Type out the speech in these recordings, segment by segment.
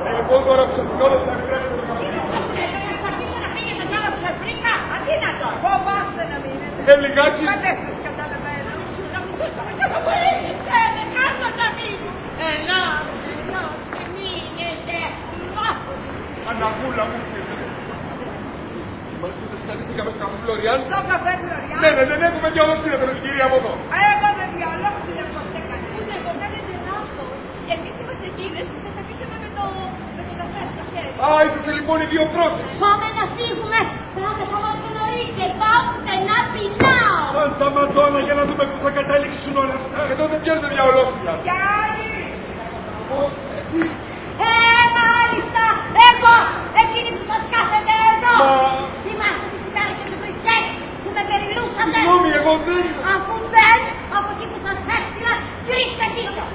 Λοιπόν, τώρα που σας σκόλεψα, επιτρέπετε το καφέ. Θα αφήσω να φύγετε τώρα που σας βρήκα. Αδύνατο. Φοβάστε να μείνετε. Λιγάκι. Μα δεν σας καταλαβαίνω. Δεν κάνω να μείνει. Ελά, και μείνετε. Αναγούλα μου. Μας πείτε συναντήθηκαμε στο καφέ Φλωριάν. Στο καφέ Φλωριάν. Ναι, δεν έχουμε διαλόξυλα με την κυρία από εδώ. Εγώ δεν διαλόξυλα ποτέ κανένα. Ούτε εγώ κάνετε λάθος. Και εμείς είμαστε εκείνες που σας αφήσαμε με το καφέ στα χέρια. Α, είσαστε λοιπόν οι δύο πρώτες. Πάμε να φύγουμε. Πάτε χαμάστε νωρίς και πάω πουθενά πεινάω. Σάντα Μαντώνα, για να δούμε πού θα καταλήξουν όλα αυτά. Εδώ δεν πιάνετε μια ολόκληρα. Κι άλλοι. Εσείς. Μάλιστα, εγώ, εκείνη που σας κάθεται εδώ. Θυμάστε την κοιτάρα και το κριτσέκ που με περιλούσατε. Συγγνώμη, εγώ δεν. Αφού δεν, από εκεί που σας έστειλα, κρίστε πίσω.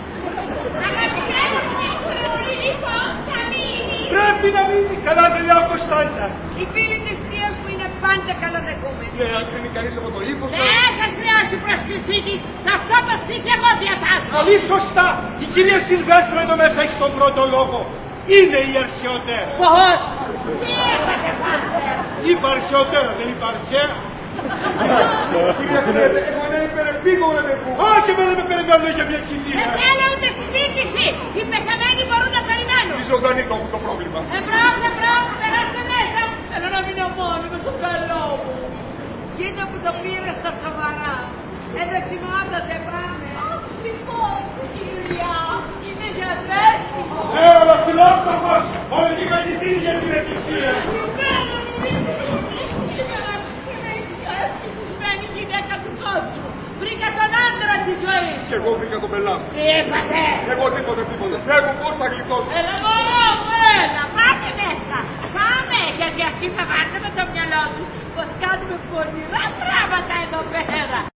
Πρέπει να μείνει. Καλά δουλειά από Σάντα. Η φίλη της θείας μου είναι πάντα καλοδεχούμενη. Ναι, αν κρίνει κανείς από το ύφος. Δεν σας χρειάζεται η πρόσκλησή της. Σε αυτό το σπίτι εγώ διατάζω. Πολύ σωστά. Η κυρία Σιλβέστρα εδώ μέσα έχει τον πρώτο λόγο. Είναι η αρχαιοτέρα. Πώς. Τι είπατε πάτε. Είπα αρχαιοτέρα, δεν είπα αρχαία. Κυρία Σιλβέστρα, εγώ δεν υπερεπίγω ρεβεβού. Όχι, δεν με περιμένω για μια κοινωνία. Δεν θέλω ούτε συζήτηση. Οι πεθαμένοι μπορούν να περιμένουν. Η ζωντανή το έχουν το πρόβλημα. Εμπρός, περάστε μέσα. Θέλω να μείνω μόνη με το καλό μου. Κοίτα που το πήρε στα σοβαρά. Εδώ κοιμότατε πάμε. Όχι, λοιπόν, κυρία. Είναι για δέσιμο. Ο φιλόσοφος, ο λιγαγητής για την εκκλησία. Βρήκα τον άντρα της ζωής. Και εγώ βρήκα τον πελά μου. Τι είπατε. Εγώ τίποτε. Φεύγω πώς θα γλιτώσω. Έλα έλα, πάμε μέσα. Πάμε, γιατί αυτοί φοβάται με το μυαλό τους πως κάνουμε πονηρά πράγματα εδώ πέρα.